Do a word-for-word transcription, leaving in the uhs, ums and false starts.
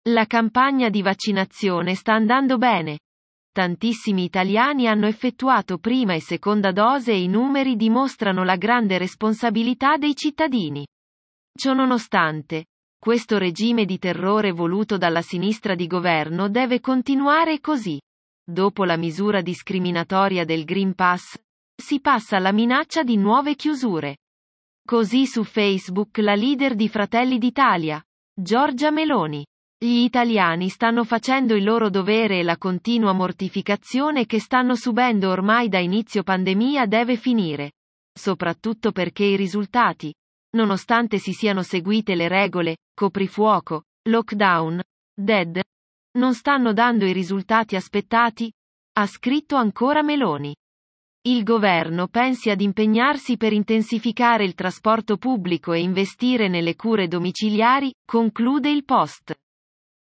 La campagna di vaccinazione sta andando bene. Tantissimi italiani hanno effettuato prima e seconda dose e i numeri dimostrano la grande responsabilità dei cittadini. Ciononostante, questo regime di terrore voluto dalla sinistra di governo deve continuare così. Dopo la misura discriminatoria del Green Pass, si passa alla minaccia di nuove chiusure. Così su Facebook la leader di Fratelli d'Italia, Giorgia Meloni. Gli italiani stanno facendo il loro dovere e la continua mortificazione che stanno subendo ormai da inizio pandemia deve finire. Soprattutto perché i risultati, nonostante si siano seguite le regole, coprifuoco, lockdown, D E D, non stanno dando i risultati aspettati, ha scritto ancora Meloni. Il governo pensi ad impegnarsi per intensificare il trasporto pubblico e investire nelle cure domiciliari, conclude il post.